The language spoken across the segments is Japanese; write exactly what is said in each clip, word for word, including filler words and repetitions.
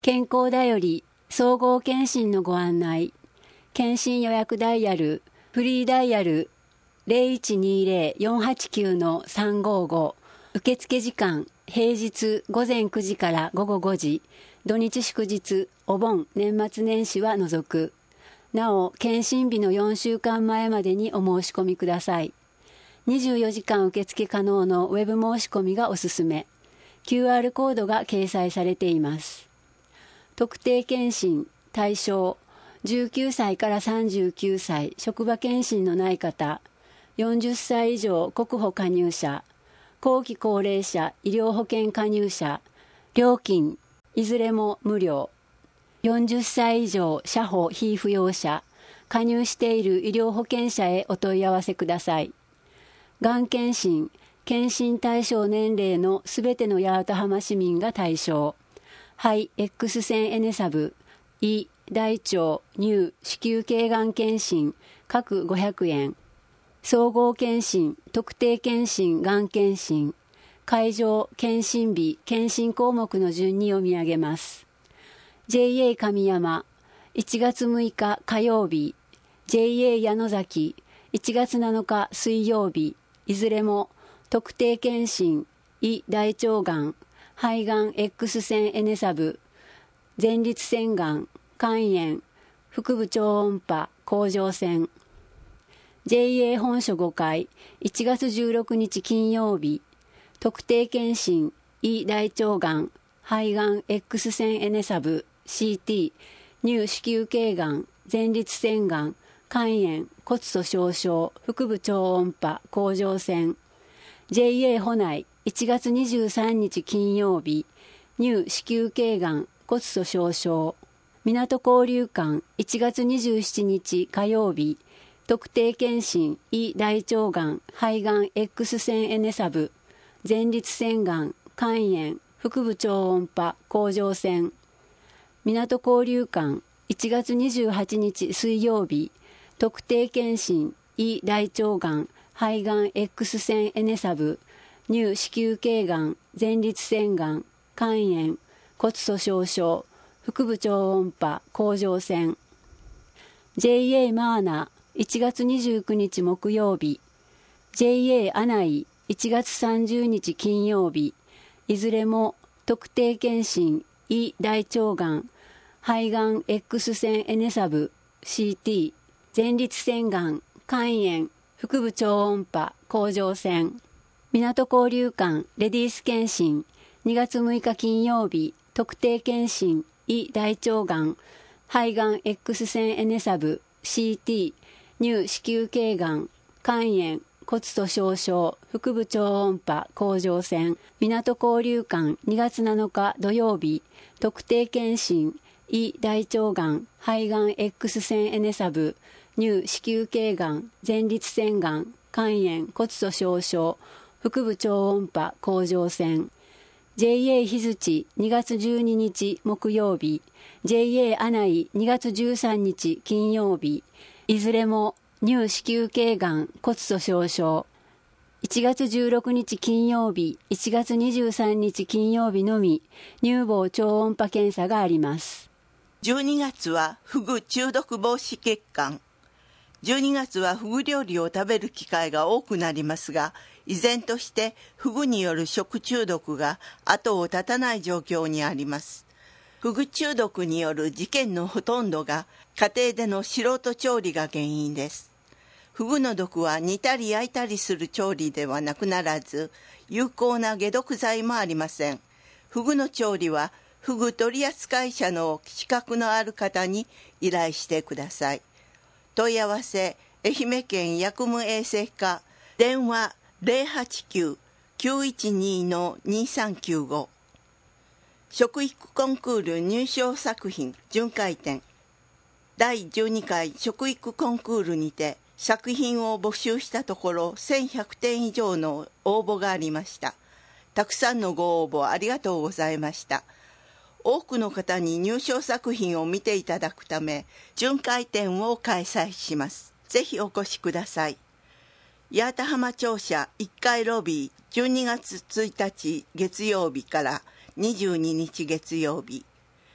健康だより総合検診のご案内。検診予約ダイヤル、フリーダイヤル ゼロいちにゼロ よんはちきゅう さんごご。受付時間、平日午前くじから午後ごじ、土日祝日、お盆、年末年始は除く。なお、検診日のよんしゅうかんまえまでにお申し込みください。にじゅうよじかん受付可能のウェブ申し込みがおすすめ。キューアール コードが掲載されています。特定健診、対象、じゅうきゅうさいからさんじゅうきゅうさい、職場健診のない方、よんじゅっさい以上国保加入者、後期高齢者医療保険加入者、料金、いずれも無料。よんじゅっさい以上社保非扶養者、加入している医療保険者へお問い合わせください。がん検診、検診対象年齢のすべての八幡浜市民が対象。肺 X 線エネサブ、胃、大腸、乳、子宮頸がん検診、各ごひゃくえん。総合検診、特定検診、がん検診。会場、検診日、検診項目の順に読み上げます。ジェイエー 神山、いちがつむいか火曜日。ジェイエー 矢野崎、いちがつなのか水曜日。いずれも特定検診、胃大腸がん、肺がん X 線エネサブ、前立腺がん、肝炎、腹部超音波、甲状腺。ジェイエー 本所ごかい、いちがつじゅうろくにち金曜日、特定検診、胃大腸がん、肺がん X 線エネサブ、シーティー、乳子宮頸がん、前立腺がん、肝炎、骨粗しょう症、腹部超音波、甲状腺。ジェイエー 保内、いちがつにじゅうさんにち金曜日、乳子宮頸がん、骨粗しょう症。港交流館、いちがつにじゅうしちにち火曜日、特定検診、胃大腸がん、肺がん X 線エネサブ、前立腺がん、肝炎、腹部超音波、甲状腺。港交流館、いちがつにじゅうはちにち水曜日、特定検診、胃大腸がん、肺がん X 線エネサブ、乳子宮頸がん、前立腺がん、肝炎、骨粗しょう症、腹部超音波、甲状腺。ジェイエー マーナ、いちがつにじゅうくにち木曜日、ジェイエー アナイ、いちがつさんじゅうにち金曜日、いずれも特定検診、胃大腸がん、肺がん X 線エネサブ、シーティー、前立腺がん、肝炎、腹部超音波、甲状腺。港交流館、レディース検診、にがつむいか金曜日、特定検診、胃大腸がん、肺がん X 線エネサブ、シーティー、乳子宮頸がん、肝炎、骨粗しょう症、腹部超音波、甲状腺。港交流館、にがつなのか土曜日、特定検診、胃大腸がん、肺がん X 線エネサブ、乳子宮頸がん、前立腺がん、肝炎、骨粗しょう症、腹部超音波、甲状腺。ジェイエー 日槌、にがつじゅうににち木曜日、ジェイエー アナイ、にがつじゅうさんにち金曜日、いずれも乳子宮頸がん、骨粗しょう症。いちがつじゅうろくにち金曜日、いちがつにじゅうさんにち金曜日のみ、乳房超音波検査があります。 じゅうにがつはフグ中毒防止月間。じゅうにがつはフグ料理を食べる機会が多くなりますが、依然としてフグによる食中毒が後を絶たない状況にあります。フグ中毒による事件のほとんどが家庭での素人調理が原因です。フグの毒は煮たり焼いたりする調理ではなくならず、有効な解毒剤もありません。フグの調理はフグ取扱者の資格のある方に依頼してください。問い合わせ、愛媛県薬務衛生課、電話 ゼロはちきゅう きゅういちに にさんきゅうご。食育コンクール入賞作品巡回展。だいじゅうにかい食育コンクールにて作品を募集したところせんひゃくてん以上の応募がありました。たくさんのご応募ありがとうございました。多くの方に入賞作品を見ていただくため、巡回展を開催します。ぜひお越しください。八幡浜庁舎いっかいロビー、じゅうにがつついたち月曜日からにじゅうににち月曜日。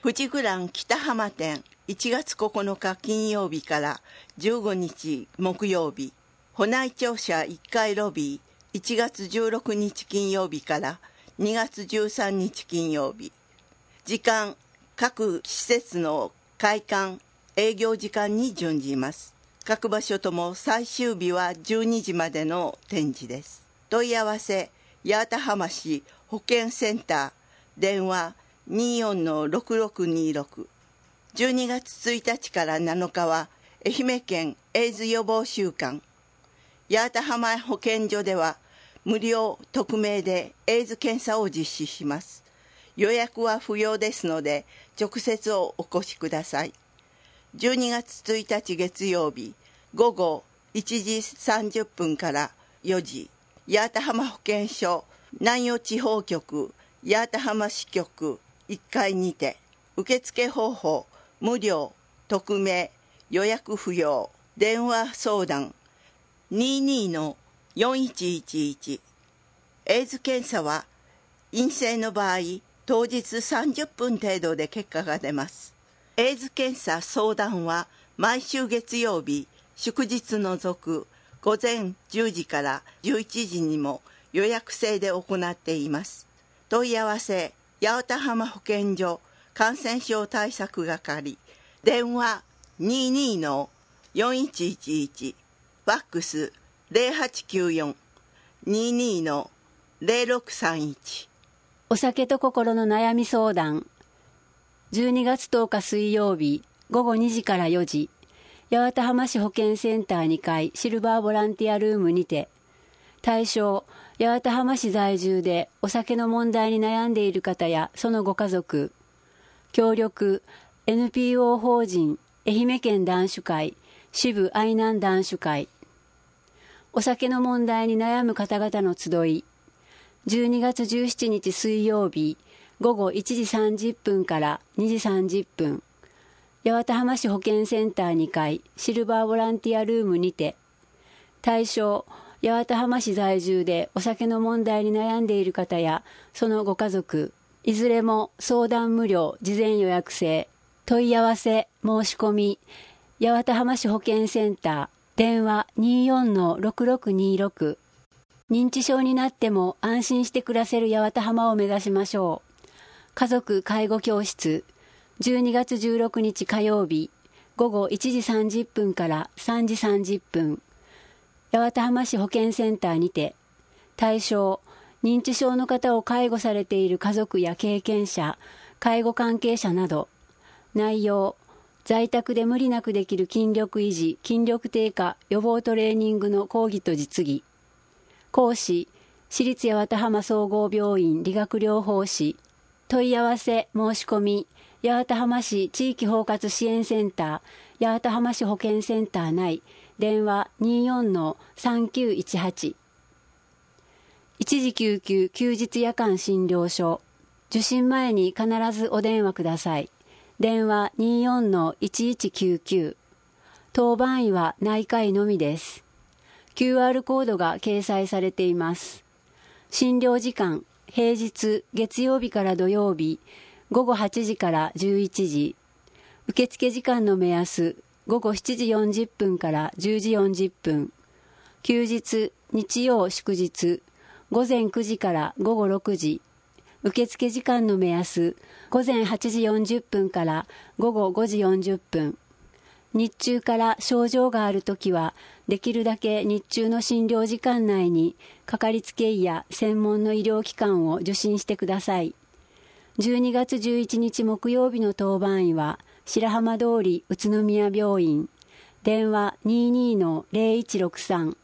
富士グラン北浜店いちがつここのか金曜日からじゅうごにち木曜日、保内庁舎いっかいロビーいちがつじゅうろくにち金曜日からにがつじゅうさんにち金曜日。時間、各施設の開館、営業時間に準じます。各場所とも最終日はじゅうにじまでの展示です。問い合わせ、八幡浜市保健センター、電話 にじゅうよんのろくろくにろく。じゅうにがつついたちからなのかは愛媛県エイズ予防週間。八幡浜保健所では無料匿名でエイズ検査を実施します。予約は不要ですので直接お越しください。じゅうにがつついたち月曜日午後いちじさんじゅっぷんからよじ、八幡浜保健所南予地方局八幡浜支局いっかいにて、受付方法無料、匿名、予約不要、電話相談 にじゅうにのよんいちいちいち。エイズ検査は陰性の場合、当日さんじゅっぷん程度で結果が出ます。エイズ検査相談は毎週月曜日、祝日除く午前じゅうじからじゅういちじにも予約制で行っています。問い合わせ、八幡浜保健所感染症対策係、電話 にじゅうにのよんいちいちいち、ファックス ゼロはちきゅうよん にじゅうにのゼロろくさんいち。 お酒と心の悩み相談。じゅうにがつとおか水曜日ごごにじからよじ、八幡浜市保健センターにかいシルバーボランティアルームにて、対象、八幡浜市在住でお酒の問題に悩んでいる方やそのご家族、協力 エヌピーオー 法人愛媛県男子会支部愛南男子会、お酒の問題に悩む方々の集い、じゅうにがつじゅうしちにち水曜日ごごいちじさんじゅっぷんからにじさんじゅっぷん、八幡浜市保健センターにかいシルバーボランティアルームにて、対象、八幡浜市在住でお酒の問題に悩んでいる方やそのご家族、いずれも相談無料、事前予約制、問い合わせ、申し込み、八幡浜市保健センター、電話 にじゅうよんのろくろくにろく。認知症になっても安心して暮らせる八幡浜を目指しましょう。家族介護教室、じゅうにがつじゅうろくにち火曜日、ごごいちじさんじゅっぷんからさんじさんじゅっぷん、八幡浜市保健センターにて、対象、認知症の方を介護されている家族や経験者、介護関係者など、内容、在宅で無理なくできる筋力維持、筋力低下、予防トレーニングの講義と実技。講師、市立八幡浜総合病院理学療法士。問い合わせ、申し込み、八幡浜市地域包括支援センター、八幡浜市保健センター内、電話 にじゅうよんのさんきゅういちはち。一時救急休日夜間診療所。受診前に必ずお電話ください。電話 にじゅうよんのいちいちきゅうきゅう。当番医は内科医のみです。キューアール コードが掲載されています。診療時間、平日月曜日から土曜日、ごごはちじからじゅういちじ。受付時間の目安、ごごしちじよんじゅっぷんからじゅうじよんじゅっぷん。休日、日曜祝日、ごぜんくじからごごろくじ。受付時間の目安、ごぜんはちじよんじゅっぷんからごごごじよんじゅっぷん。日中から症状があるときは、できるだけ日中の診療時間内に、かかりつけ医や専門の医療機関を受診してください。じゅうにがつじゅういちにち木曜日の当番医は、白浜通り宇都宮病院、電話 にじゅうにのゼロいちろくさん。